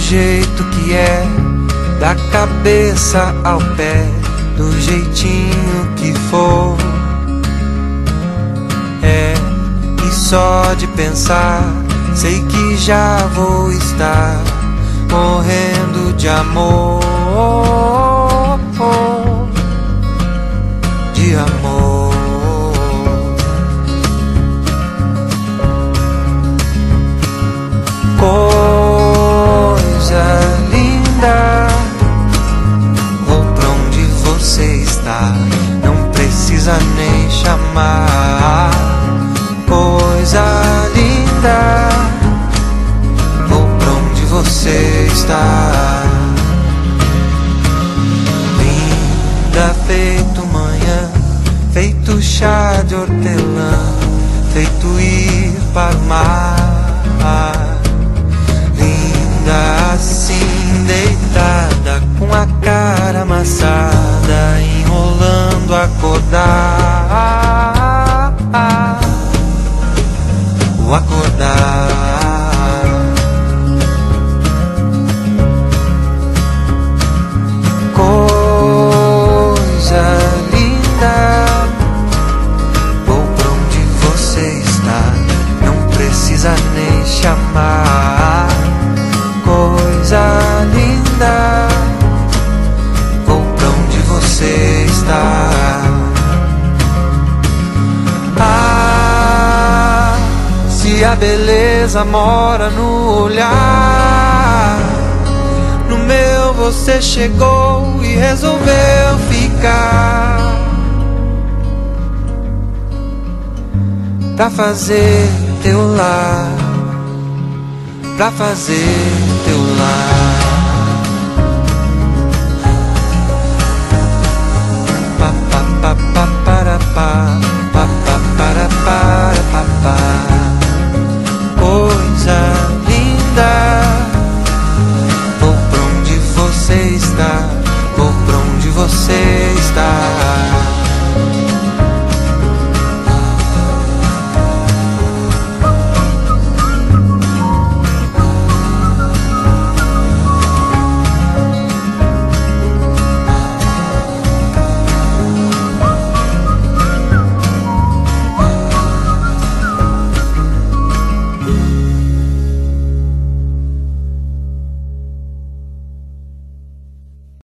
jeito que é, da cabeça ao pé, do jeitinho que for. E só de pensar, sei que já vou estar morrendo de amor, de amor. Coisa linda, vou pra onde você está, não precisa nem chamar. Coisa linda, vou pra onde você está. Linda feito manhã, feito chá de hortelã, feito ir para o mar. Linda assim, deitada, com a cara amassada, enrolando acordar. O acordar. Coisa linda, vou pra onde você está, não precisa nem chamar. Coisa linda, vou pra onde você está. Se a beleza mora no olhar, no meu você chegou e resolveu ficar, pra fazer teu lar, pra fazer